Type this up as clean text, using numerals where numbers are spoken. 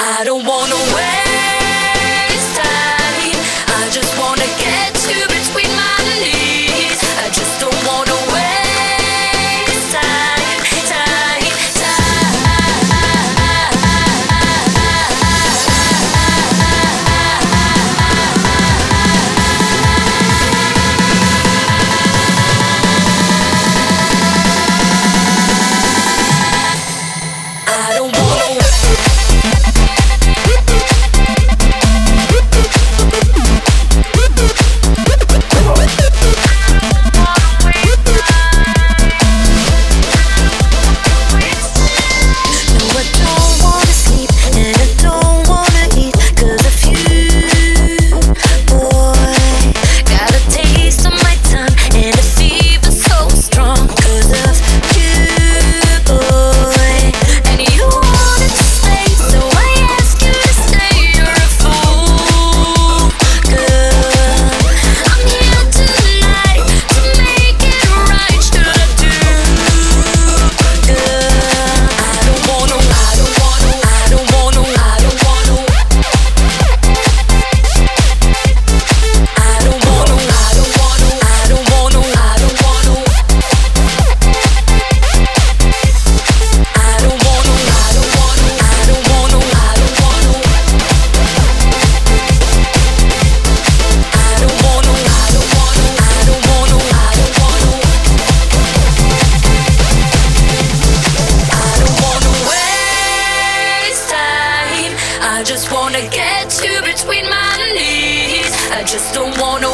I don't wanna waste time. I just wanna get you between my knees. I just don't wanna waste time, time, I don't wanna. I just wanna get you between my knees. I just don't wanna